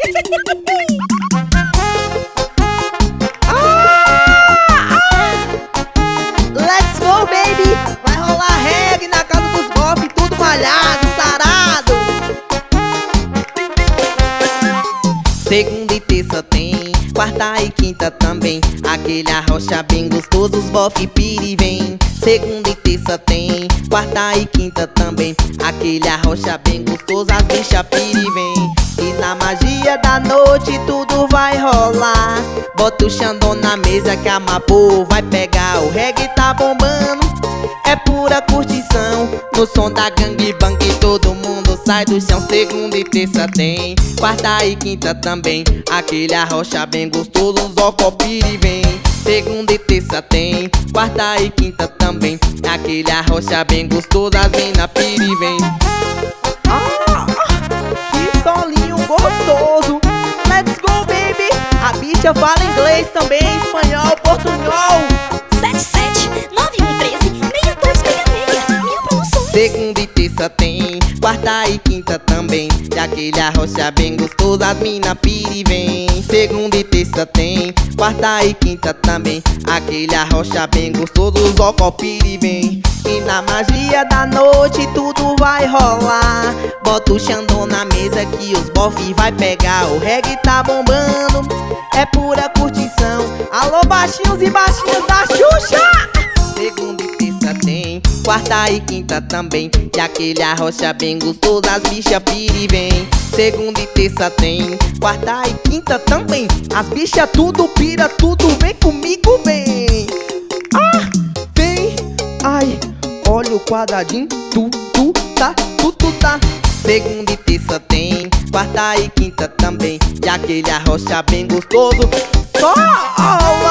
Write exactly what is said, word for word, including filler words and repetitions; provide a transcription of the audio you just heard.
Let's go, baby! Vai rolar reggae na casa dos golpes, tudo malhado, sarado. Segunda e terça tem, quarta e quinta também. Aquele arrocha bem gostoso, os bofe piri vem. Segunda e terça tem, quarta e quinta também. Aquele arrocha bem gostoso, as bicha piri vem. E na magia da noite tudo vai rolar. Bota o Xandão na mesa que a Mapô vai pegar. O reggae tá bombando, é pura curtição. No som da gangue bang todo mundo sai do chão. Segunda e terça tem, quarta e quinta também. Aquele arrocha bem gostoso, os ocopiri vem. Segunda e terça tem, quarta e quinta também. Aquele arrocha bem gostoso, as mina piri vem. Ah, que solinho gostoso. Let's go, baby! A bicha fala inglês também, espanhol, portunhol. sete sete nove um três seis dois seis seis, minha promoção. Segunda e terça tem, quarta e quinta também. E aquele arrocha bem gostoso, as mina piri vem. Segunda e terça tem, quarta e quinta também. Aquele arrocha bem gostoso, os ocopiri vem. E na magia da noite tudo vai rolar. Bota o Xandão na mesa que os bofe vai pegar. O reggae tá bombando, é pura curtição. Alô, baixinhos e baixinhas da Xuxa! Segunda e terça tem, quarta e quinta também. E aquele arrocha bem gostoso, as bicha piri vem. Segunda e terça tem, quarta e quinta também. As bicha tudo pira, tudo vem comigo, vem. Ah, vem. Ai, olha o quadradinho, tu, tu, tá, tu, tu, tá. Segunda e terça tem, quarta e quinta também. E aquele arrocha bem gostoso. Só